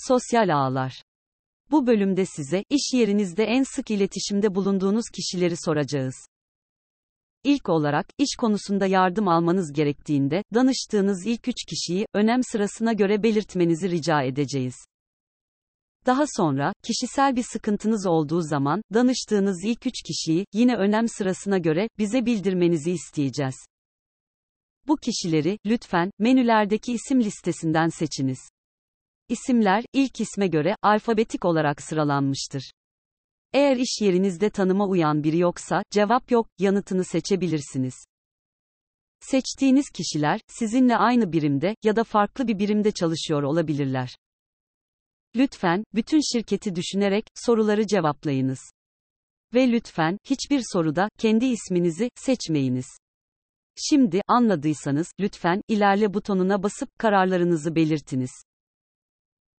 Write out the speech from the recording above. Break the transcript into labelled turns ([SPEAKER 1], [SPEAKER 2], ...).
[SPEAKER 1] Sosyal ağlar. Bu bölümde size, iş yerinizde en sık iletişimde bulunduğunuz kişileri soracağız. İlk olarak, iş konusunda yardım almanız gerektiğinde, danıştığınız ilk 3 kişiyi, önem sırasına göre belirtmenizi rica edeceğiz. Daha sonra, kişisel bir sıkıntınız olduğu zaman, danıştığınız ilk 3 kişiyi, yine önem sırasına göre, bize bildirmenizi isteyeceğiz. Bu kişileri, lütfen, menülerdeki isim listesinden seçiniz. İsimler, ilk isme göre, alfabetik olarak sıralanmıştır. Eğer iş yerinizde tanıma uyan biri yoksa, cevap yok, yanıtını seçebilirsiniz. Seçtiğiniz kişiler, sizinle aynı birimde, ya da farklı bir birimde çalışıyor olabilirler. Lütfen, bütün şirketi düşünerek, soruları cevaplayınız. Ve lütfen, hiçbir soruda, kendi isminizi, seçmeyiniz. Şimdi, anladıysanız, lütfen, ilerle butonuna basıp, kararlarınızı belirtiniz.